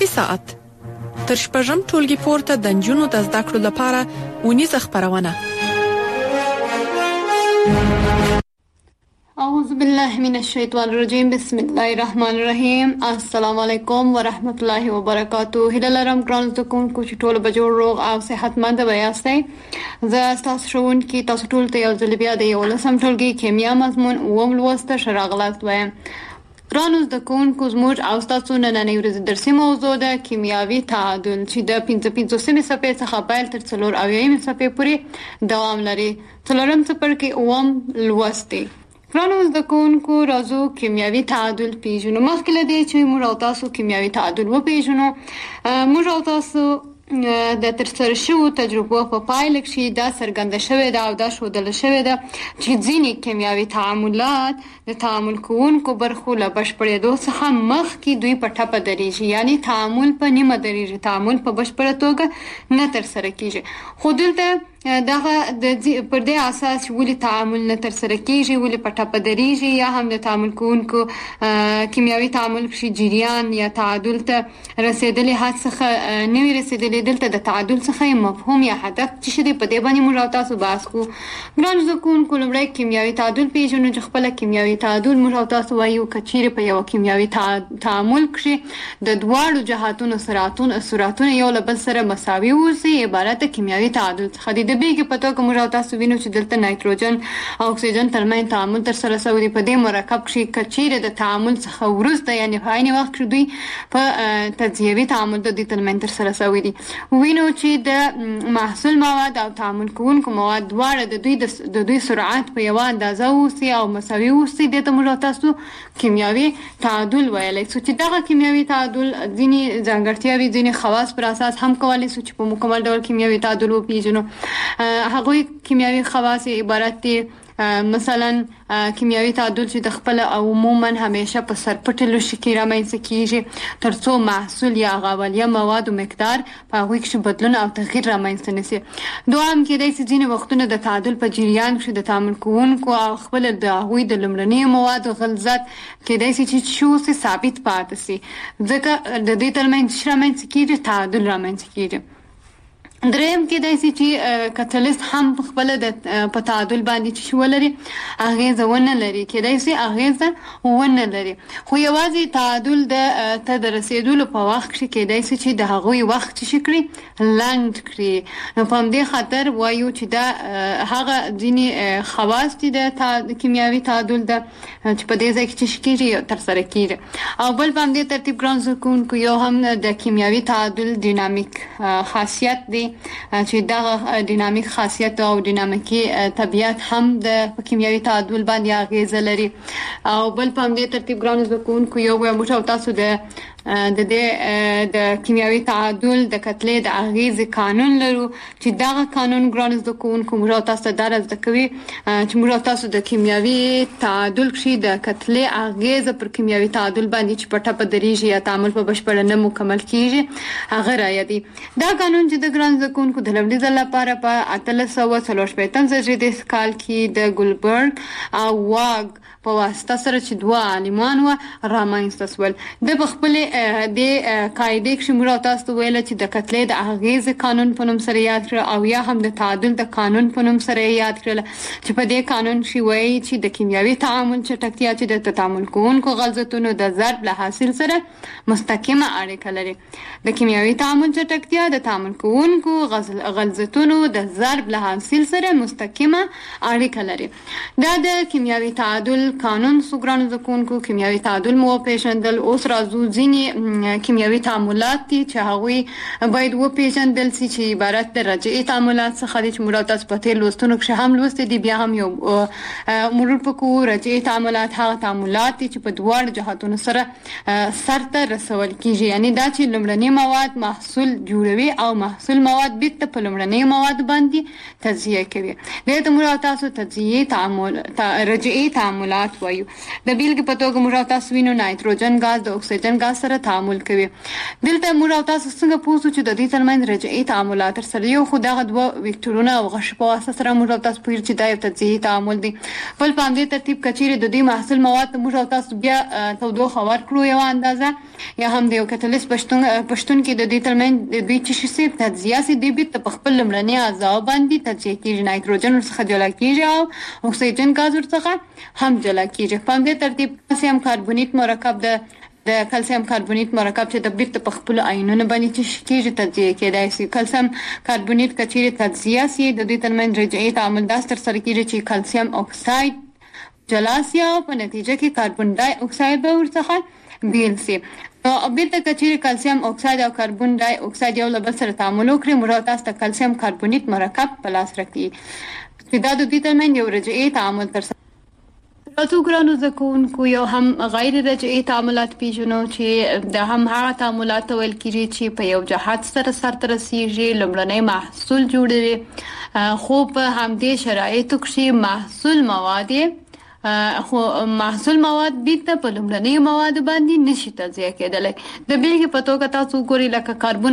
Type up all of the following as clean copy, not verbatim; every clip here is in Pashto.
ساعت تر شپږم ټولګي پورته د نجونو د زده کړو لپاره ونیزه خپرونه. اعوذ بالله من الشیطان الرجیم. بسم الله الرحمن الرحیم. السلام علیکم ورحمت الله وبرکاتہ. هله لرم ګران زده کوونکو چې ټول به جوړ روغ او صحتمند ویاستئ. زه تاسو ښوونکي تاسو ټول ته یو ځل بیا د 11م ټولګي کیمیا مضمون اووم لوست ښه راغلاست وایم. ګرانو زده کوونکو زموږ او ستاسو نننۍ ورځې درسي موضوع ده کیمیاوي تعادل چې د 55مې صفحې څخه پیل تر 4اویایم صفحې پورې دوام لري. 4م څپرکی اووم لوست دی. ګرانو زده کوونکو راځو کیمیاوي تعادل پیژنو. مخکې له دې چې موږ او تاسو کیمیاوي تعادل وپیژنو، موږ او تاسو د ترسره شویو تجربو په پایله کې دا څرګنده شوې ده او دا ښودل شوې ده چې ځینې کیمیاوي تعاملات د تعامل کوونکو برخو له بشپړېدو څخه مخکې دوی په ټپه درېږي، یعنی تعامل په نیمه درېږي، تعامل په بشپړه توګه نه ترسره کېږي. خو دلته دغه پر دې اساس ولې تعامل نه ترسره کېږي، ولې په ټپه درېږي، یا هم د تعامل کوونکو کیمیاوي تعامل کې جریان یا تعادل ته رسېدلې حد څخه نه وي رسېدلې. دلته د تعادل څخه مفهوم یا هدف څه شی دی، په دې باندې موږ او تاسو بحث کوو. ګرانو زده کوونکو لومړی کیمیاوي تعادل پیژنو چې خپله کیمیاوي تعادل موږ او تاسو وایو که چیرې په یوه کیمیاوي تعامل کې د دواړو جهاتونو سرعتونه یو له بل سره مساوي اوسي عبارت د کیمیاوي تعادل څخه دی. د بیلګې په توګه موږ او تاسو وینو چې دلته نایتروجن او اکسیجن ترمنځ تعامل ترسره شوی دی. په دې مرکب کې که چیرې د تعامل څخه وروسته یعنې په عین وخت کې دوی په تجزیوي تعامل د دوی ترمنځ ترسره شوی دی. وینو چې د محصول مواد او تعامل کوونکو مواد دواړه د دوی سرعت په یوه اندازه اوسي او مساوي اوسي. دې ته موږ او تاسو کیمیاوي تعادل ویلی شو چې دغه کیمیاوي تعادل ځینې ځانګړتیاوې ځینې خواص پر اساس هم کولی شو چې په مکمل ډول کیمیاوي تعادل وپیژنو. هغوی کیمیاوي خواص عبارت دي مثلا کیمیاوي تعادل چې د خپل او عموما همیشه په سرپټ لوښي کې رامنځته کیږي تر څو محصول یا اولیه موادو مقدار په هغوی کې بدلون او تغییر رامنځته نشي. دوهم کېدای شي ځینې وختونه د تعادل په جریان کې د تعامل کوونکو او خپل د هغوی د لومړنیو موادو غلظت کېدای شي چې شوسي ثابت پاتې شي، ځکه د دې ترمنځ رامنځته کېږي تعادل رامنځته کېږي. دریم کېدای شي چې کتلیست هم خپل د په تعادل باندې چې ولري اغیزه ونه لري، کېدای شي اغیزه ونه لري، خو یوازې تعادل ته د رسېدلو په وخت کې کېدای شي چې د هغوی وخت چې کړي لنډ کړي. نو په همدې خاطر وایو چې دا هغه ځینې خواص دي د کیمیاوي تعادل ده چې په دې ځای کې چې کېږي ترسره کېږي. او بل په همدې ترتیب ګران زده کوونکو یو هم د کیمیاوي تعادل ډینامیک خاصیت دی چې دغه ډینامیک خاصیت او ډینامیکي طبیعت هم د کیمیاوي تعادل باندې اغیزه لري. او بل په همدې ترتیب ګرانو زده کوونکو یو موږ او تاسو د کیمیاوي تعادل د کتلې د اغیزې قانون لرو چې دغه قانون ګرانو زده کوونکو موږ او تاسو ته زده کوي چې موږ او تاسو د کیمیاوي تعادل کې د کتلې اغیزه پر کیمیاوي تعادل باندې چې په ټپه درېږي یا تعامل په بشپړه نه مکمل کېږي هغه رایادي. دا قانون چې د ګرانو زده کوونکو د لومړي ځل لپاره په 1840 کال کې د ګولبرګ او واګ په واسطه سره چې دوه عالمان و رامنځته شول. د خپلې د قاعدې کې موږ تاسو ته ویل چې د کتلې د اغیزې قانون په نوم سره یاد کړل او یا هم د تعادل د قانون په نوم سره یاد کړل چې په دې قانون کې وایي چې د کیمیاوي تعامل چټکتیا چې د تعامل کوونکو غلظتونو د ضرب له حاصل سره مستقیمه اړیکه لري. د کیمیاوي تعامل چټکتیا د تعامل کوونکو غلظتونو د ضرب له حاصل سره مستقیمه اړیکه لري. دا د کیمیاوي تعادل قانون سوګرانو زده کوونکو کیمیاوي تعادل مو پیژندل. اوس راځو ځینې کیمیاوي تعاملات دي چې هغوی باید وپیژندل شي چې عبارت د رجعي تعاملات څخه دي چې موږ تاسو په تیر لوستونو کې هم لوستي دي. بیا هم یو مرور وکړو. رجعي تعاملات هغه تعاملات دي چې په دواړو جهاتونو سره سرته رسول کیږي، یعنی دا چې لومړني مواد محصول جوړوي او محصول مواد بیرته په لومړني مواد باندې تجزیه کوي. دې ته موږ تاسو تجزیه تعامل رجعي تعاملات وایو. د بیلګې په توګه موږ تاسو وینو نایتروجن غاز د اکسیجن غاز سره سره تعامل کوي. دلته موږ او تاسو څنګه پوښتو چې د دې ترمنځ رجعي تعاملات تر سره یو خو دغه دوه وکتورونه او غش په واسطه سره موږ او تاسو پوهیږو چې دا یو تجزیهي تعامل دی. بل په همدې ترتیب کچېرې د دې محصول مواد موږ او تاسو بیا تودوخه ورکړو یو اندازه یا هم د یو کتلیست پښتون کې د دې ترمنځ د دوی چې شي تجزیه سي دی بیت په خپل لمړني اعضاء باندې تجزیه کیږي، نایتروجن څخه جلا کیږي او اکسیجن غاز څخه هم جلا کیږي. په همدې ترتیب کلسیم کاربونیت مرکب د کلسیم کاربونیت مرکب چې د بیرته په خپل آیونونو باندې چې کیږي تجزیه کېدای شي. کلسیم کاربونیت کچېرې تجزیه سي د دې ترمنځ رجعي تعامل داس تر سره کیږي چې کلسیم اکساید جلا سي او په نتیجه کې کاربن ډای اکساید به ورڅخه بیل سي. نو بیرته کچېرې کلسیم اکساید او کاربن ډای اکساید یو له بل سره تعامل وکړي موږ تاسو ته کلسیم کاربونیت مرکب په لاس راکړي چې دا د دې ترمنځ یو رجعي تعامل تر تاسو ګرانو زکونکو یو هم غیر رجعي تعاملات پیژنو چې د هم هغه تعاملات ویل کیږي چې په یو جهات سره سرته رسیږي لمړنی محصول جوړوي خو په همدې شرایطو کې محصول مواد خو محصول مواد بیت په لمړنی مواد باندې نشي تجزیه کېدلی. د بیلګې په توګه تاسو ګورئ لکه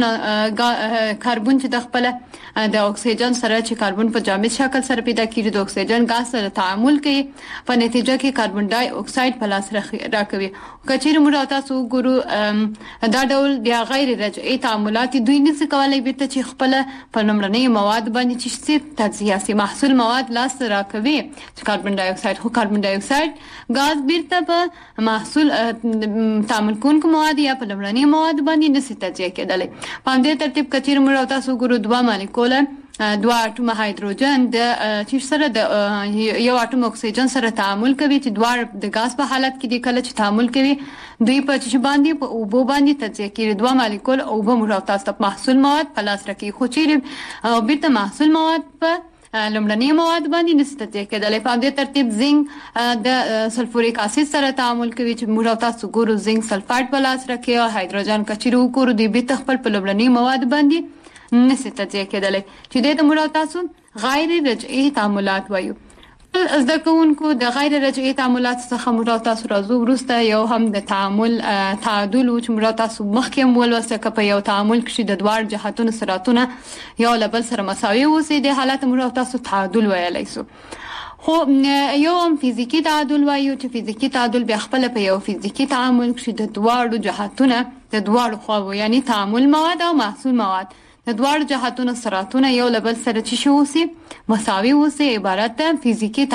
کاربن چې د خپل د اکسیجن سره چې کاربن په جامد شکل سره پیدا کیږي د اکسیجن غاز سره تعامل کوي په نتیجه کې کاربن ډای اکساید په لاس راکوي. کچېرې موږ تاسو ګورو دا ډول بیا غیر رجعي تعاملات دوی نشي کولای بیرته چې خپل په لمړنی مواد باندې چې تجزیه سي محصول مواد لاس راکوي چې کاربن ډای اکساید خو کاربن ډای اکساید غاز بیرته په محصول تعامل کوونکو مواد یا په لمړنی مواد باندې نشي تجزیه کېدلی. په همدې ترتیب کچېرې موږ تاسو ګورو دوه مالیکول دوه اټوم هایدروجن د چې سره د یو اټوم اکسیجن سره تعامل کوي چې دوه د غاز په حالت کې د کله چې تعامل کوي دوی په چې باندې په اوبو باندې تجزیه کیږي. دوه مالیکول اوبو موږ تاسو ته محصول مواد په لاس راکړي خو چې بیرته محصول مواد په لمړنی مواد باندې نشي تجزیه کېدلی. په همدې ترتیب زنک د سلفوریک اسید سره تعامل کوي چې موږ تاسو ګورو زنک سلفایډ په لاس راکړي او هایدروجن کچېرې وګورو دوی بیرته خپل په لمړنی مواد باندې نشي تجزیه کېدلی چې د موږ تاسو غیر رجعي تعاملات وایو. زده کوونکو د غیر رجعي تعاملات څخه موږ تاسو راځو وروسته یو هم د تعامل تعادل چې موږ تاسو مخکې ولوسته که په یو تعامل کې د دوه جهاتونو سرعتونه یو له بل سره مساوي اوسي د حالت موږ تاسو تعادل ویلی سو. خو یو هم فزیکی تعادل وایو چې فزیکی تعادل بیا خپل په یو فزیکی تعامل کې د دوه جهاتونه د دوه خواو یعنی تعامل مواد او محصول مواد د دوه جهاتونو سرعتونه یو له بل سره چې اوسي مساوي اوسي عبارت ده فزیکی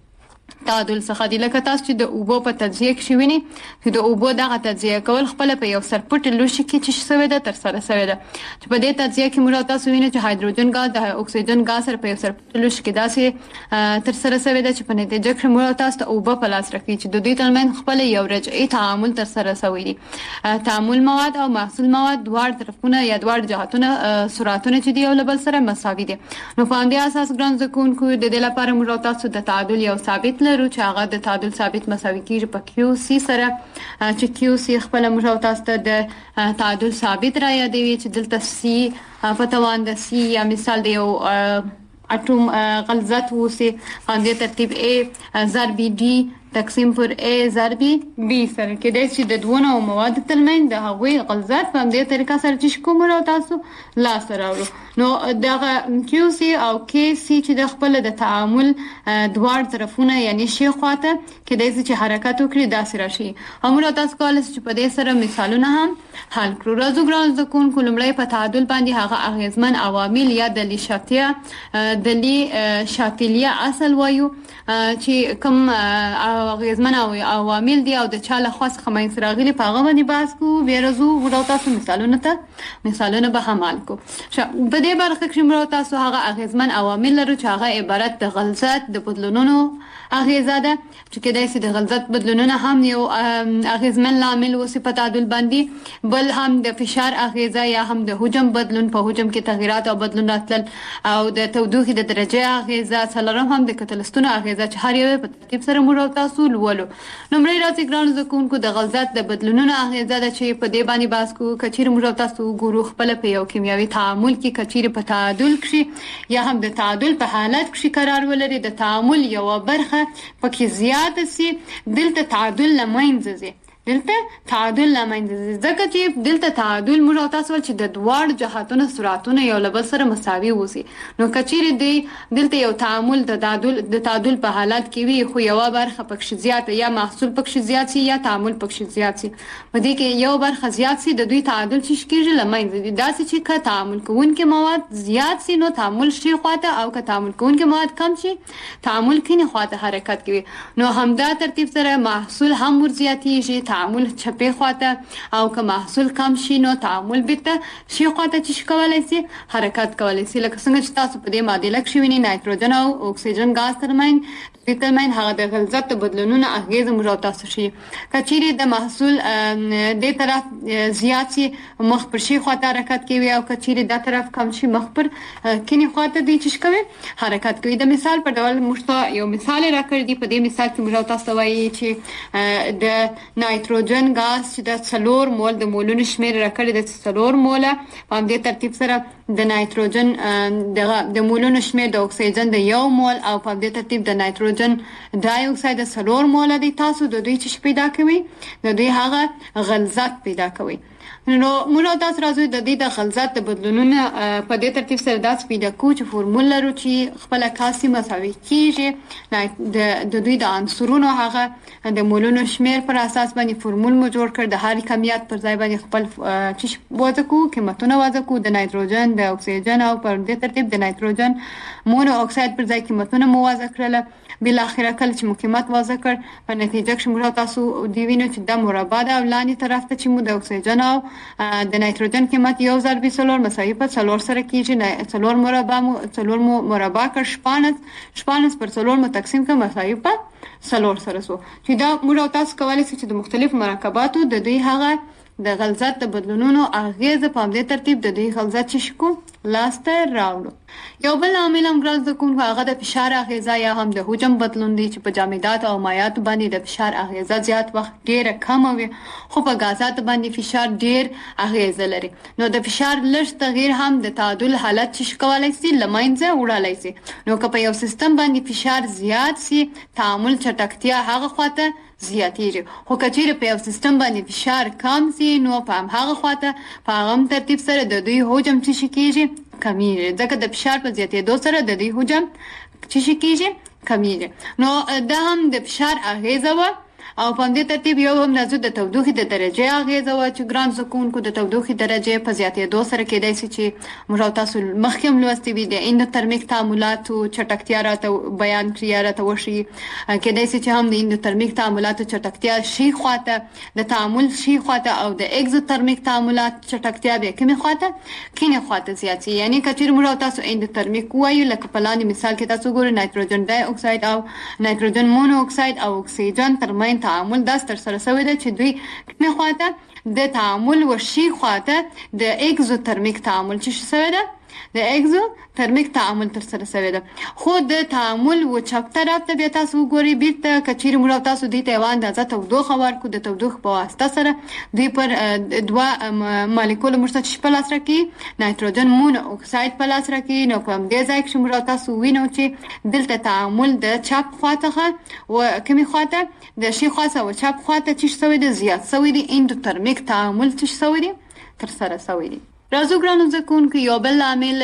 تعادل څخه دی. لکه تاسو چې د اوبو په تجزیه کې ویني چې د اوبو دغه تجزیه کول خپل په یو سرپټ لوښي کې چې شوی ده تر سره شوی ده چې په دې تجزیه کې موږ تاسو ویني چې هایدروجن غاز د اکسیجن غاز سره په یو سرپټ لوښي کې داسې تر سره شوی ده چې په نتیجه کې موږ تاسو ته اوبو په لاس راکړي چې د دوی ترمنځ خپل یو رجعي تعامل تر سره شوی دی. تعامل مواد او محصول مواد دواړه طرفونه یا دواړه جهاتونه سرعتونه چې دی یو له بل سره مساوي دي. نو په همدې اساس ګران زکونکو د دې لپاره موږ تاسو د تعادل یو ثابت لرو چې هغه د تعادل ثابت مساوي کیږي په کیو سی سره چې کیو سی خپل موږ تاسو ته د تعادل ثابت را یادوي چې دلته سی په توان د سی یا مثال د یو اټوم غلظت وسی په دې ترتیب A ضرب D تقسیم پر A ضرب B سره کې د چې د دوه مواد ترمنځ د هغوی غلظت په دې طریقه سره چې کوم را تاسو لاس راوړو. نو دغه کیو سی او کې سی چې د خپل د تعامل دوه طرفونه یعنی شی خواته کې د چې حرکت وکړي داسې راشي. همرا تاسو کولای شئ په دې سره مثالونه هم حل کړو. راځو ګران زکونکو لمړی په تعادل باندې هغه اغیزمن عوامل یا د شاتلیه اصل وایو چې کوم اغیزمن عوامل دي او د چا له خاص خمین سراغلی په هغه باندې بحث کوو. بیا راځو ورو تاسو مثالونه به حمال کو. په دې برخه کې مرو تاسو هغه اغیزمن عوامل لرو چې هغه عبارت د غلظت د بدلونونو اغیزه ده چې کېدای شي د غلظت بدلونونه هم یو اغیزمن عامل وسی په تعادل باندې بل هم د فشار اغیزه یا هم د حجم بدلون په حجم کې تغیرات او بدلون راتل او د تودوخې د درجه اغیزه څلورم هم د کتلستون اغیزه چې هر یو په ترتیب سره مرو تاسو لولو. نمبر راځي ګران زکونکو د غلظت د بدلونونو اغیزه ده چې په دې باندې بحث کوو. کچیر مرو تاسو ګورو خپل په یو کیمیاوي تعامل کې کچیر په تعادل کې یا هم د تعادل په حالت کې قرار ولري د تعامل یو برخه پکې زیات سي دلته تعادل لمنځه ځي دلته تعادل لامنځه ځکه چې دلته تعادل موږ او تاسو چې د دوړ جهاتونو سرعتونه یو له بل سره مساوي وسی نو کچيري دی دلته یو تعامل د تعادل په حالت کې وي خو یو برخه پکښ زیات یا محصول پکښ زیات سي یا تعامل پکښ زیات سي په دې کې یو برخه زیات سي د دوی تعادل چې کېږي لامنځه دي داسې چې که تعامل کوونکي مواد زیات سي نو تعامل شي خواته او که تعامل کوونکي مواد کم شي تعامل کینی خواته حرکت کوي نو همدا ترتیب سره محصول هم ور زیاتیږي تعامل چپه خواته او که محصول کم شي نو تعامل بیرته شي خواته چې کولای شي حرکت کولای شي لکه څنګه چې تاسو په دې معادله کې وینئ نایتروجن او اکسیجن غاز ترمن هغه د غلظت بدلونونه اغیز موږ تاسو شي کچيري د محصول د طرف زیات سي مخ پر شي خواته حرکت کوي او کچيري د طرف کم شي مخ پر کینی خواته دي چې کوي حرکت کوي د مثال په ډول موږ یو مثال راکړی دی په دې مثال کې موږ تاسو وایي چې د نایتروجن غاز چې د 4 مول د مولونو شمیر راکړی د 4 موله په دې ترتیب سره د نایتروجن د مولونو شمیر د اکسیجن د 1 مول او په دې ترتیب د نایتروجن ډای اکساید د 4 مول دي تاسو د دوی چې پیدا کوي د دوی هغه غلظت پیدا کوي نو موږ تاسو راځو د دې د غلظت د بدلونونو په دې ترتیب سره داس پیدا کو چې فورمول لرو چې خپل کاسي مساوي کیږي د دوی د عنصرونو هغه د مولونو شمیر پر اساس باندې فورمول مو جوړ کړ د هر کمیت پر ځای باندې خپل چې وځو کو قیمتونه وځو کو د نایتروجن د اکسیجن او پر دې ترتیب د نایتروجن مونو اکساید پر ځای قیمتونه مو وځو کړل بل اخره کله چې مقیمت وځو کړ په نتیجه کې موږ تاسو دی وینو چې د مربع د لاندې طرف ته چې مو د اکسیجن او د نایتروجن قیمت 1024 مساوي په 4 سره کیږي 4 مربع کړ 15 پر 4 مو تقسیم کړ مساوي په 4 سره سو چې دا موږ تاسو کولای شئ چې د مختلف مرکباتو د دوی هغه د غلظت د بدلونونو اغیز په دې ترتیب د دوی غلظت چې شکو لاسته راوړو یو بل عامل هم ګرځ د کوم هغه د فشار اغیزه یا هم د حجم بدلون دي چې په جامدات او مایعات باندې د فشار اغیزه زیات وخت ډیره کم وي خو په غازات باندې فشار ډیر اغیزه لري نو د فشار لږ تغییر هم د تعادل حالت چې کولای شي لمنځه وړلای شي نو که په یو سیستم باندې فشار زیات سي تعامل چټکتیا هغه خواته زیاتیږي خو کچېره په یو سیستم باندې فشار کم سي نو په هغه خواته په هغه ترتیب سره د دوی حجم چې کیږي کمیږي ځکه د فشار په زیاتېدو سره د دوی حجم چې کیږي کمیږي نو دا هم د فشار اغیزه و او په دې ترتیب یو هم د تودوخې د درجه اغیزه و چې ګران زکونکو د تودوخې درجه په زیاتېدو سره کېدای شي چې موږ تاسو مخکې لوستي وي د اندوترمیک تعاملاتو چټکتیا راته بیان کړی راته وشي کېدای شي چې هم د اندوترمیک تعاملاتو چټکتیا شي خواته د تعامل شي خواته او د اگزوترمیک تعاملات چټکتیا به کومه خواته کینه خواته زیاتی یعنی کچیر موږ تاسو اندوترمیک وایو لکه په لاندې مثال کې تاسو ګورئ نایتروجن ډای اکساید او نایتروجن مونو اکساید او اکسیجن ترمن تعامل داس تر سره شوی دی چې دوی نه خواته د تعامل ورشي خواته د اگزوترمیک تعامل چې شوی دی د اگزوترمیک تعامل تر سره شوی دی خو د تعامل و چپ طرف ته بیا تاسو ګورئ بیرته کچیر موږ تاسو د تیوان د تودوخه ورکو د تودوخه په واسطه سره دوی پر دوا مالیکول مرتبط په لاس راکې نایتروجن مونو اکساید په لاس راکې نو په دې ځای کې موږ تاسو وینو چې دلته تعامل د چپ خواته او کمی خواته د شي خاصه او چپ خواته چې شوی دی زیات شوی دی اندوترمیک تعامل چې شوی دی تر سره شوی دی راځو ګرانو زکونکو یو بل عامل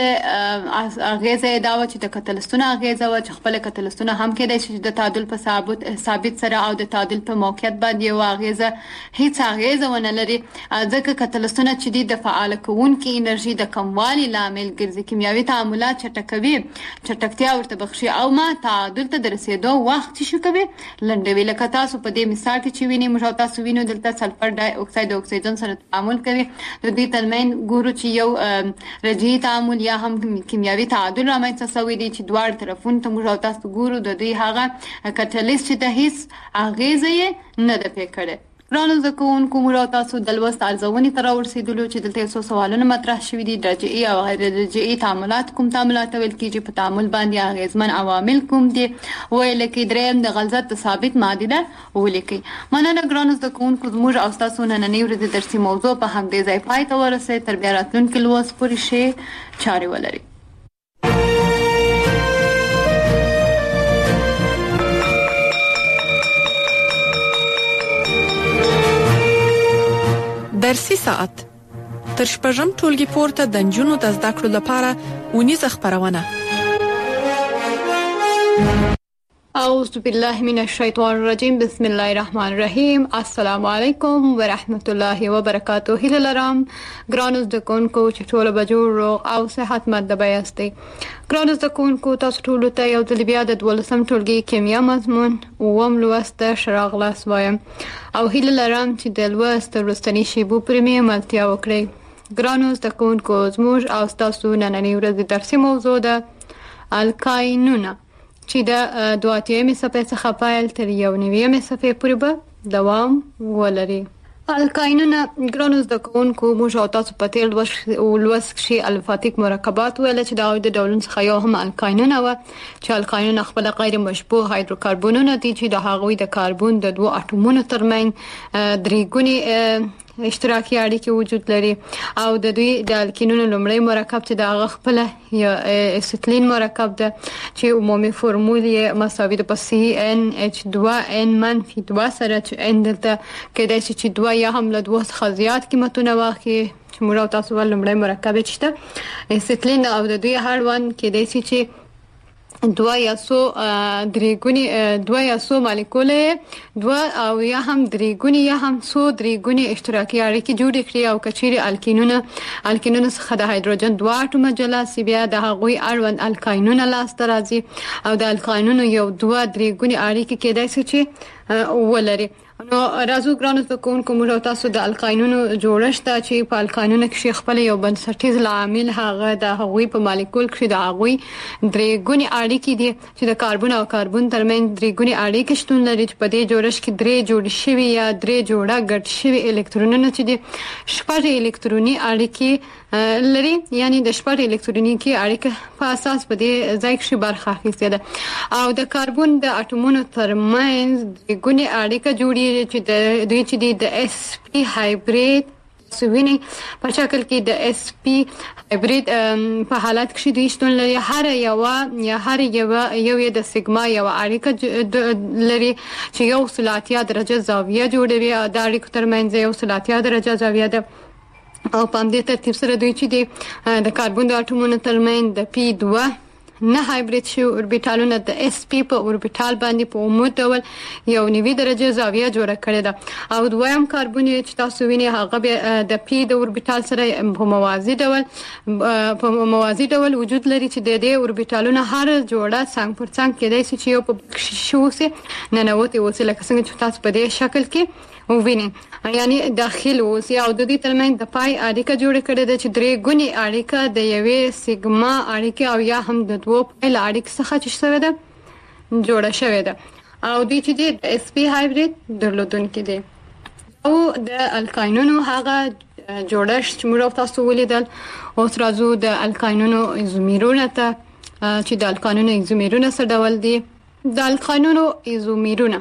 اغیزه دا و چې د کتلستونه اغیزه و چې خپل کتلستونه هم کېدای شي د تعادل په ثابت سره او د تعادل په موقعیت باندې و اغیزه هیڅ اغیزه ونه لري ځکه کتلستونه چې د فعال کوونکې انرژي د کموالي لامل ګرځي کیمیاوي تعاملات چټکوي چټکتیا ورته بخشي او ما تعادل ته رسیدو وخت شي کوي لنډوي لکه تاسو په دې مثال کې چې ویني موږ تاسو وینو دلته سلفر ډای اکساید او اکسیجن سره تعامل کوي د دې ترمن ګورو چې یو رجعي تعامل یا هم کیمیاوي تعادل رامنځته شوی دی چې دواړه طرفونو ته موږ تاسو ګورو د دوی هغه کټلیست چې د هیڅ اغیزه یې نه ده پې کړې ګرانو زده کوونکو موږ تاسو د لوست ارزونې ته راورسېدلو چې دلته څو سوالونه مطرح شوي دي رجعي او غیر رجعي تعاملات کوم تعاملات ویل کېږي په تعامل باندې اغیزمن عوامل کوم دي ویل کې دریم د غلظت ثابت معادله ولیکي مننه ګرانو زده کوونکو موږ او تاسو نننۍ ورځ د درسي موضوع په همدې ځای پای ته ورسېد تر بیا راتلونکي لوست پورې ښې چارې ولري درسي ساعت تر شپږم ټولګي پورته د نجونو د زده کړو لپاره ونیزه خبرونه. اعوذ بالله من الشیطان الرجیم. بسم الله الرحمن الرحیم. السلام علیکم ورحمت الله وبرکاته. هیله لرم ګرانو زده کوونکو چې ټول به جوړ روغ او صحتمند یاستئ. ګرانو زده کوونکو تاسو ټول ته یو ځل بیا د 12م ټولګي کیمیا مضمون اووم لوست شرح خلاص وایم او هیله لرم چې د لوست وروستنی شیبو پرې عملتیا وکړئ. ګرانو زده کوونکو زموږ او تاسو نننۍ ورځې درسي موضوع ده الکاینونه چې د 2 صفحې څخه پیل تر 1 صفحې پورې به دوام ولري. الکاینونه ګرانو زده کوونکو موږ او تاسو په تیر لوست کې الفاتیک مرکبات ویل چې دا د ډولونو څخه یو هم الکاینونه و چې الکاینونه خپل غیر مشبوه هایدروکاربونونه دي چې د هغوی د کاربون د دوه اټومونو ترمنځ درې ګونې اشتراکي اړیکې وجود لري او د دوی د الکینونو لومړی مرکب چې د هغه خپل یا اسیتلین مرکب ده چې عمومي فورمول یې مساوي ده په CnH2n-2 سره چې n دلته کېدای شي چې 2 یا هم له 2 څخه زیات قیمتونه واخلي چې موږ تاسو ول لومړی مرکب چې ده اسیتلین او د دوی هړوند کېدای شي چې 2 یا 100 مالیکولې 2 او یا هم 3 ګونې یا هم 100 3 ګونې اشتراکي اړیکې جوړې کړي او کچېرې الکینونو څخه د هایدروجن 2 اټومه جلا سي بیا د هغوی اړوند الکاینونه لاسته راځي او د الکاینونو یو 2 3 ګونې اړیکې کېدای شي چې ولري. نو راځو ګرانو زده کوونکو موږ تاسو د الکاینونو جوړښت چې په الکاینونو کې خپل یو بنسټیز عامل هغه د هغوی په مالیکول کې د هغوی درې ګونې اړیکې دي چې د کاربن او کاربن ترمنځ درې ګونې اړیکې شتون لري چې په دې جوړښت کې درې جوړ شوي یا درې جوړه ګډ شوي الکترونونه چې دي شپږ الکتروني اړیکې لري یعنی د شپږ الکترونیکي اړیکې په اساس په دې ځای کې برخه اخیستې ده او د کاربن د اټومونو ترمنځ درې ګونې اړیکه جوړي چې دوی چې د sp هایبرید سوینه په شکل کې د sp هایبرید په حالت کې دوی شتون لري هر یو د سیګما یو اړیکه لري چې یو سلاتیا درجه زاویه جوړوي د اړیکو ترمنځ یو سلاتیا درجه زاویه ده او په دې ترتیب سره دوی چې د کاربن د اټومونو ترمنځ د p2 نه هایبرید شو اوربیټالونه د sp په اوربیټال باندې په عمود ډول یو 90 درجه زاویه جوړه کړې ده او دویم کاربن چې تاسو وینئ هغه د p د اوربیټال سره په موازي ډول وجود لري چې د دې اوربیټالونو هر جوړه څنګ پر څنګ کېدای شي چې یو په شوسه ننوتي وسیله څنګه چې تاسو په دې شکل کې وینئ یعنی داخل اوسي او د دې ترمنځ د پای اړیکه جوړه کړې ده چې درې ګونې اړیکه د یوې سیګما اړیکه او یا هم د دوه پایل اړیکې څخه چې شوی ده جوړه شوی ده او د چې د sp هایبرید درلودونکي دي او د الکاینونو هغه جوړښت چې موږ تاسو ولیدل اوس راځو د الکاینونو ایزومیرونه ته چې د الکاینونو ایزومیرونه څه ډول دي. د الکاینونو ایزومیرونه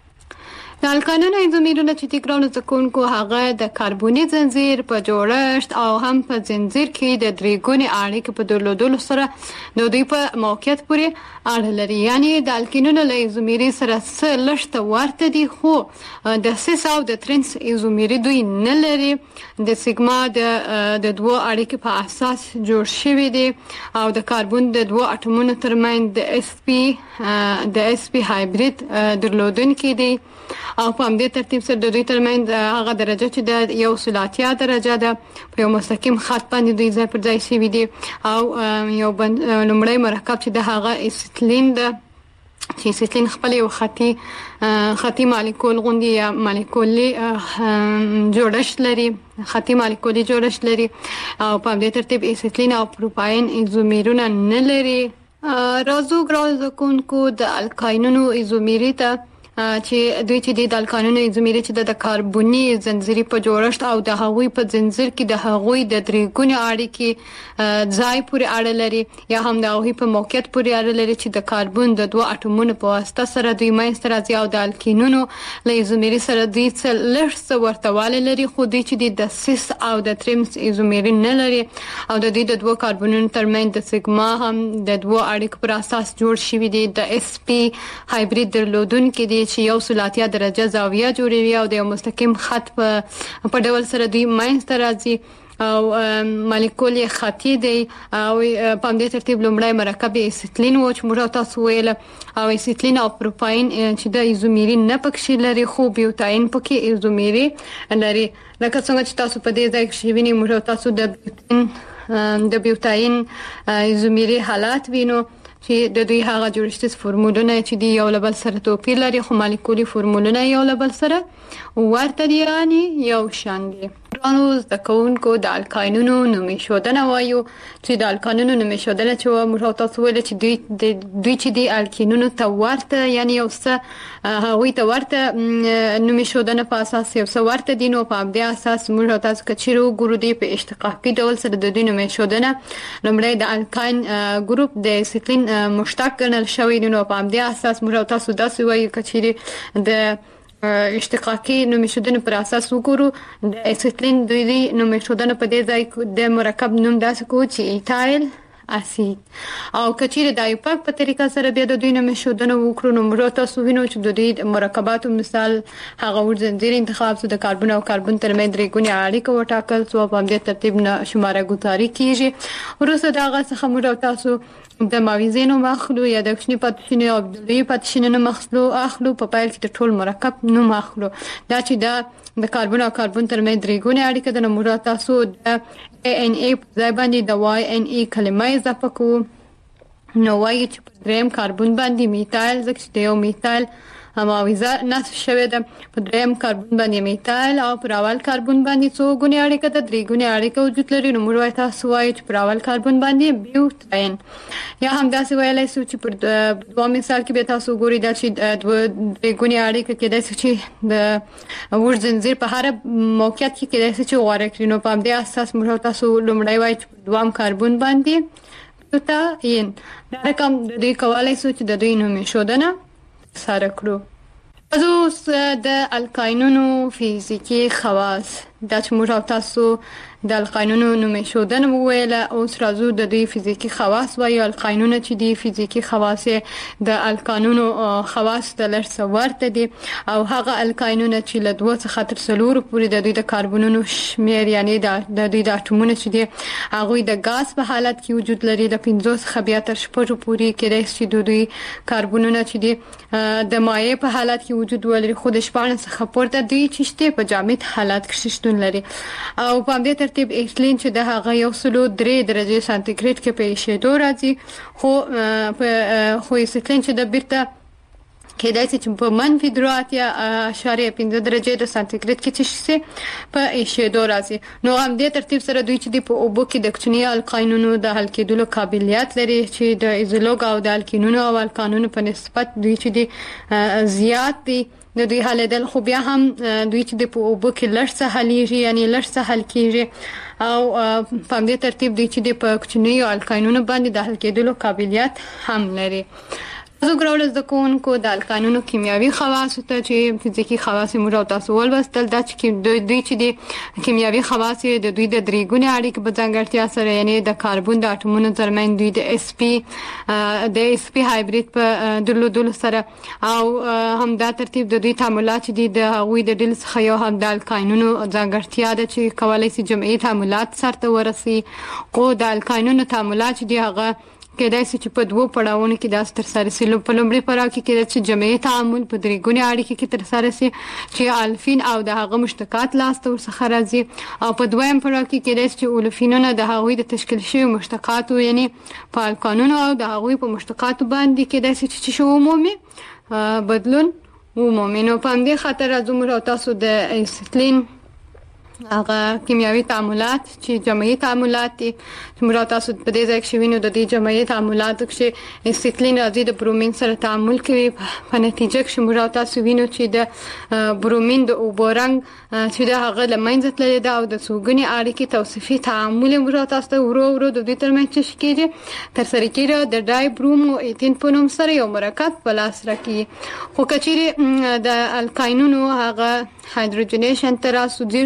چې ګرانو زده کوونکو هغه د کاربوني زنجیر په جوړښت او هم په زنجیر کې د درې ګونې اړیکې په درلودلو سره د دوی په موقعیت پورې اړه لري یعنی د الکینونو له ایزومیري سره څه لږ ورته دي خو د سیس او د ترنس ایزومیري دوی نه لري د سیګما د دوه اړیکې په اساس جوړ شوی دي او د کاربن د دوه اټومونو ترمنځ د sp هایبرید درلودونکي دي او په همدې ترتیب سره د دوی ترمنځ هغه درجه چې د یو سلاتیا درجه ده په یو مستقیم خط باندې دوی ځای پر ځای شوي دي او یو لومړی مرکب چې د هغه اسیتلین ده چې اسیتلین خپل یو خطي مالیکول غوندي یا مالیکولي جوړښت لري خطي مالیکولي جوړښت لري او په همدې ترتیب اسیتلین او پروپاین ایزومیرونه نه لري. راځو ګرانو کوونکو د الکاینونو ایزومیري ته چې دوی چې د الکانونو ایزومیري چې د کاربوني زنجیري په جوړښت او د هغوی په زنجیر کې د هغوی د درې ګونې اړیکې ځای پورې اړه لري یا هم د هغوی په موقعیت پورې اړه لري چې د کاربن د دوه اټومونو په واسطه سره دوی منځته راځي او د الکینونو له ایزومیري سره دوی څه لږ څه ورتهوالی لري خو دوی چې د سیس او د ترمس ایزومیري نه لري او د دوی د دوه کاربنونو ترمنځ د سیګما هم د دوه اړیکو پر اساس جوړ شوي دي د sp هایبرید درلودونکي دي چې 180 درجه زاویه جوړوي او د یو مستقیم خط په ډول سره دوی منځ ته راځي او مالیکول خطي دی او په دې ترتیب لومړی مرکب اسیتلین و چې موږ تاسو ویل او اسیتلین او پروپاین چې د ایزومیرین نه پکې لري خو بیوتاین پکې ایزومیری لري لکه څنګه چې تاسو په دې ځای کې وینئ موږ تاسو د بیوتاین ایزومیری حالات وینو چې د دوی هغه جوړښتي فورمولونه چې دی یو لبل سره توپیر لري خو مالیکولي فورمولونه یو لبل سره ورته دي یعنی یو شان دي نو د کوونکو د الکاینونو نومې شودنه وایو چې د الکاینونو نومې شودنه چې موږ تاسو ویل چې دوی چې د الکینونو ته ورته یعنی یو څه هغوی ته ورته نومې شودنه په اساس یو څه ورته دي نو په دې اساس موږ تاسو کچیرو ګورو دی په اشتقاقي ډول سره د دوی نومې شودنه لومړی د الکاین ګروپ د اسیتلین مشتق ګڼل شوی نو په دې اساس موږ تاسو داسې وایو کچیرې د اشتقاقي نومې شودنه پر اساس وګورو د اسیتلین دوی نومې شودنه په دې ځای د مرکب نوم داسې کو چې ایتایل اسید او کچیرې د ایپاک په طریقه سره بیا د دوی نومې شودنه وکړو نو موږ تاسو وینو چې د دوی مرکباتو مثال هغه ورزنجیر انتخاب سو د کاربن او کاربن ترمنځ درې ګونې اړیکه وټاکل سو په دې ترتیب نه شماره ګذاري کیږي وروسته دا هغه څخه موږ تاسو د ماویزینو مخلو یا د کشنی پاتشینه او د لوی پاتشینه نه مخلو اخلو په پایل کې د ټول مرکب نو مخلو دا چې د کاربن او کاربن ترمنځ درې ګونې اړیکه د نمبر تاسو د ان ای په ځای باندې د وای ان ای کلمه اضافه کوو نو وای چې په دریم کاربن باندې میتایل ځکه چې یو میتایل ماویزه نصب شوی ده په دریم کاربن باندې میتایل او پر اول کاربن باندې څو ګونې اړیکه د درې ګونې اړیکه وجود لري نو موږ تاسو وایو چې پر اول کاربن باندې بیوتاین یا هم داسې ویلای شو چې پر دوه مثال کې به تاسو ګورئ دا چې درې ګونې اړیکه کې داسې چې د ورزنجیر په هر موقعیت کې داسې چې غوړه کړي نو په دې اساس موږ تاسو لومړی وایو چې دوام کاربن باندې بیوتاین دا رقم د دې کولای شو چې د دوی نومې شودنه سره کړو اوس د الکاینونو فزیکی خواص دا چې موږ تاسو د الکاینونو نومې شودنه وویله اوس راځو د دوی فزیکی خواص وایو الکاینونه چې دی فزیکی خواص د الکانونو خواص د لږ ورته دي او هغه الکاینونه چې له 2 څخه تر 4 پورې د دوی د کاربونونو شمیر یعنی د دوی د اټومونو چې دي هغه د غاز په حالت کې وجود لري د 15 څخه بیا تر 6 پورې کې د چې دوی کاربونونه چې دي د مایع په حالت کې وجود ولري خو د 14 څخه پورته دوی چې په جامد حالت کې شتون لري او په دې ترتیب ایتلین چې د هغه 103 درجه سانتیګریډ کې په شیدو راځي خو ایتلین چې د بیرته کېدای شي چې په منفي 3.5 درجه د سانتیګریډ کې چې په شیدو راځي نو هم دې ترتیب سره دوی چې په اوبو کې د کوچني الکاینونو د حل کېدلو قابلیت لري چې د ایزولوګ او د الکینونو او الکانونو په نسبت دوی چې زیات دي د دوی حلیدل خو بیا هم دوی چې په اوبو کې لږ څه حلیږي یعنی لږ څه حل کېږي او په دې ترتیب دوی چې په کوچني الکاینونو باندې د حل کېدلو قابلیت هم لري زه ګراول د کوونکو د الکانونو کیمیاوي خواص ته چې فزیکی خواص موږ تاسو ولوستل دا چې دوی چې د کیمیاوي خواص د دوی د درې ګونې اړیکې په ځانګړتیا سره یعنی د کاربن د اټومونو ترمنځ دوی د اس پی هایبرید په درلودلو سره او هم دا ترتیب د دوی تعاملات دي د هغوی د ډول څخه یو هم د الکاینونو ځانګړتیا ده چې کولای شي جمعي تعاملات سره ورسي خو د الکاینونو تعاملات دي هغه کېدای شي چې په دوه پړاوونو کې داس تر سره سي په لومړي پړاو کې کېدای شي جمعي تعامل په درې ګونې اړیکې کې تر سره سي چې الفین او د هغه مشتقات لاسته ورڅخه راځي او په دویم پړاو کې کېدای شي چې اولفینونه د هغوی د تشکیل شوی مشتقاتو یعنی په الکانونو او د هغوی په مشتقاتو باندې کېدای شي چې شو عمومي بدلون ومومي نو په دې خاطر راځو تاسو د ایتلین هغه کیمیاوي تعاملات چې جمعي تعاملات دي موږ تاسو په دې ځای کې وینو د دې جمعي تعاملاتو کې ایتلین راځي د برومین سره تعامل کوي په نتیجه کې موږ تاسو وینو چې د برومین د اوبورنګ چې د هغه لمنځه تللی دا او د څوګني اړیکې توصیفي تعامل موږ تاسو ورو د دې ترمنځ چې کېږي تر سره کېږي د ډای برومو ایتین په نوم سره یو مرکب په لاس راکړي خو کچېرې د الکاینونو هغه هایدروجنیشن تر اسو ډیر سو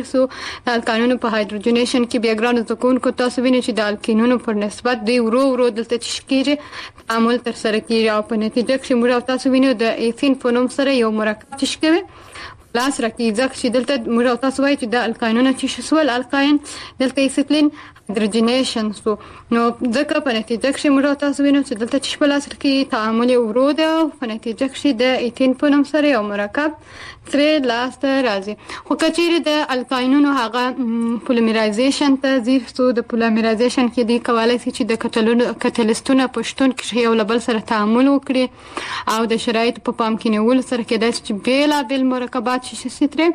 د الکانونو په هایدروجنیشن کې بیا ګرانو زکونکو تاسو وینئ چې د الکینونو پر نسبت دوی ورو دلته تشکیږي تعامل تر سره کیږي او په نتیجه کې موږ تاسو وینئ د ایثین په نوم سره یو مرکب تشکیږي لاس راکې ځکه چې دلته موږ تاسو وایي چې د الکاینونو چې شسول الکاین دلته ایثیلین هایدروجنیشن سو نو ځکه په نتیجه کې موږ تاسو وینئ چې دلته چې په لاس کې تعامل ورو ده په نتیجه کې د ایثین په نوم سره یو مرکب ترې لاس ته راځي خو کچېرې د الکاینونو هغه پولیمرایزیشن ته ځي سو د پولیمرایزیشن کې دی کولای شي چې د کټلیسټونو پښتون کې یو لبل سره تعامل وکړي او د شرایط په پام کې نیول سره کېدای شي چې بیل مرکبات شي ستره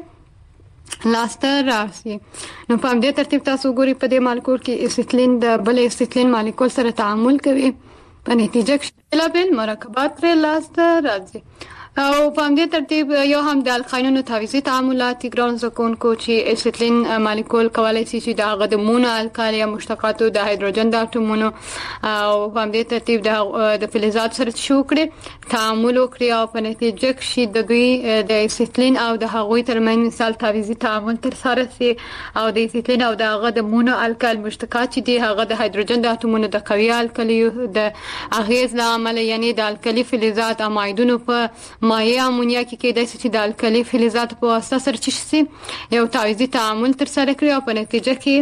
لاسته راسي نو په دې ترتیب تاسو ګوري په دې مالیکول کې ایسیټلین د بل ایسیټلین مالیکول سره تعامل کوي په نتیجه کې بیل مرکبات پر لاسته راځي او په دې ترتیب یو هم د الکاینونو تعویضي تعاملات ګران زکونکو چې ایسیټلین مالیکول کولای شي چې د هغه د مونو الکالي مشتقاتو د هایدروجن د اټومونو او په دې ترتیب د فلزات سره شوکړي تعامل وکړي او په نتیجه کې د دوی د ایسیټلین او د هغوی ترمنځ مثال تعویضي تعامل تر سره شي او د ایسیټلین او د هغه د مونو الکال مشتقات چې دی هغه د هایدروجن د اټومونو د قوي الکالي د اغیز لامل یعنی د الکالي فلزات امایدونو په مایع امونیا کې کېدای شي چې د الکالي فلزات په واسطه سره چشي یو تعویضي تعامل تر سره کړي او په نتیجه کې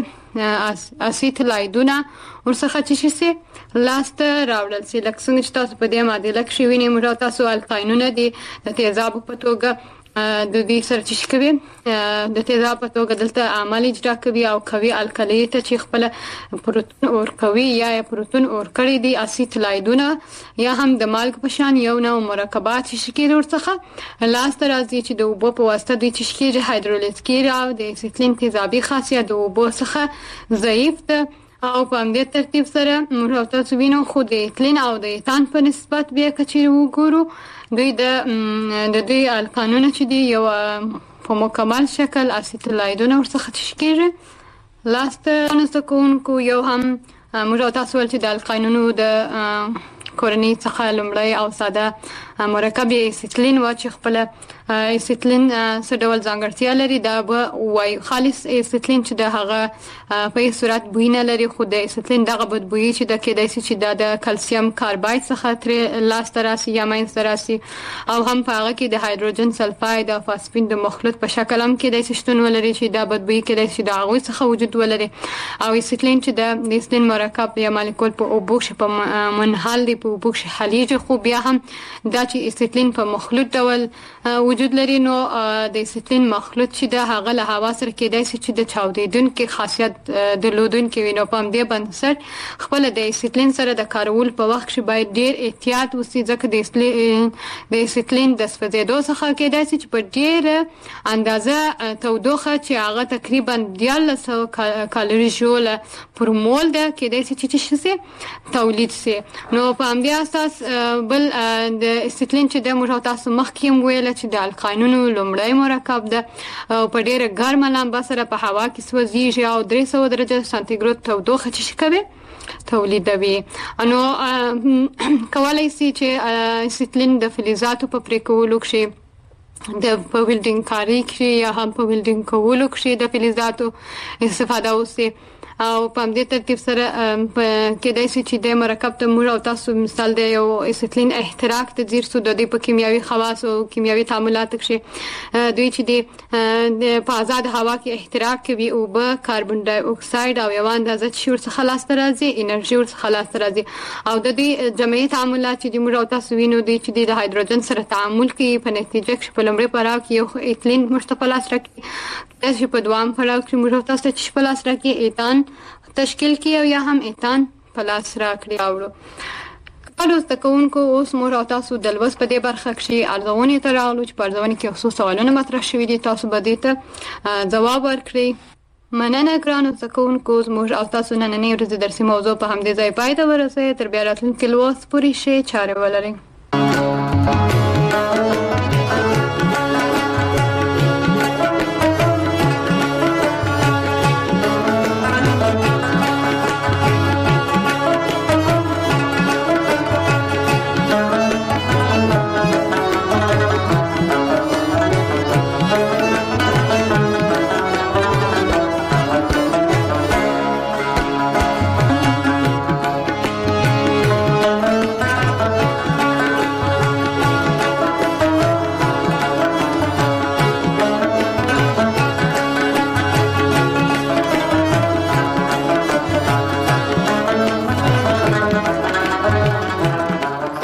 اسیټلایدونه ورڅخه چشي لاسته راوړل شي لکه څنګه چې تاسو په دې معادله کې وینئ موږ تاسو الکاینونه دي د تیزاب په توګه د دې سره چې کوي د تیزاب په توګه دلته عمل اجرا کوي او کوي الکالي ته چې خپل پروتون اور کوي یا پروتون اور کړی دي اسیټلایدونه یا هم د مالګ په شان یو نوع مرکبات چې شکل ورڅخه لاسته راځي چې د اوبو په واسطه دوی چې شکل هایدرولیز کیږي او د ایسیټلین تیزابي خاصیت د اوبو څخه ضعیف ده او په دې ترتیب سره موږ تاسو وینو خو د ایثیلین او د ایثان په نسبت بیا کچې وګورو دوی د دوی الکانونه چې دی یو په مکمل شکل اسیټلایدونه ورڅخه تشکیږي لاسته نسکونکو یو هم موږ تاسو ول چې د الکانونو د کورنۍ څخه لومړی او ساده مرکب ایسیټلین و چې خپل ایسیټلین څه ډول ځانګړتیا لري دا به وای خالص ایسیټلین چې د هغه په صورت بوی نه لري خو د ایسیټلین دغه بدبویي چې د کېدای شي چې د کلسیم کارباید څخه تر لاس تراسي یا ماین تراسي او هم په هغه کې د هایدروجن سلفاید او فاسفین د مخلوط په شکل هم کېدای شي شتون ولري چې دا بدبویي کېدای شي د هغه څخه وجود ولري او ایسیټلین چې د ایسیټلین مرکب یا مالیکول په اوبو کې په منحل دی په اوبو کې حلیږي خو بیا هم دا چې ایسیټلین په مخلوط ډول وجود لري نو د ایسیټلین مخلوط چې د هغه له هوا سره کېدای شي چې د چاودیدونکو خاصیت درلودونکو وینو په دې بنسټ خپل د ایسیټلین سره د کارول په وخت کې باید ډیر احتیاط وشي ځکه د ایسیټلین د سوځیدو څخه کېدای شي چې په ډیر اندازه تودوخه چې هغه تقریبا 1300 کالوري جول پر مول ده کېدای شي چې شي تولید شي نو په دې اساس بل د ایسیټلین چې د موږ تاسو مخکې ویل چې د الکاینونو لومړی مرکب ده په ډیره ګرمه لمبه سره په هوا کې سوځي او 300 درجه سانتیګراد تودوخه چې کوي تولیدوي نو کولای شي چې ایسیټلین د فلزاتو په پریکولو کې د ویلډینګ کاری کې یا هم په ویلډینګ کولو کې د فلزاتو استفاده وشي او په دې ترتیب سره کېدای شي چې د مرکب ته موږ او تاسو مثال دی یو ایسیټلین احتراق ته ځیر سو د په کیمیاوي خواص او کیمیاوي تعاملات کې دوی چې د په آزاد هوا کې احتراق کوي او به کاربن ډای اکساید او یو اندازه شور څخه لاس راځي انرژي څخه لاس راځي او د دې جمعي تعاملات چې موږ او تاسو وینو دي چې د هایدروجن سره تعامل کوي په نتیجه کې په لومړي پړاو کې یو ایثیلین مشتقلاس راکړي چې په دوام پړاو کې موږ تاسو ته چپلاس راکړي ایثان تشکیل کی او یا هم ایثان پلاس راکړي اوړو کله تکونکو اوس مور او تاسو د لوس په دې برخه کې ارزونه تر راغلو چې په ارزونه کې خصوص سوالونه مطرح شوي دي تاسو به دې ته جواب ورکړئ مننه ګرانو تکونکو مور او تاسو نننې ورځ درسي موضوع په همدې ځای پای ته ورسېږي تر بیا راتلونکي لوس پوری شي چاره ولرئ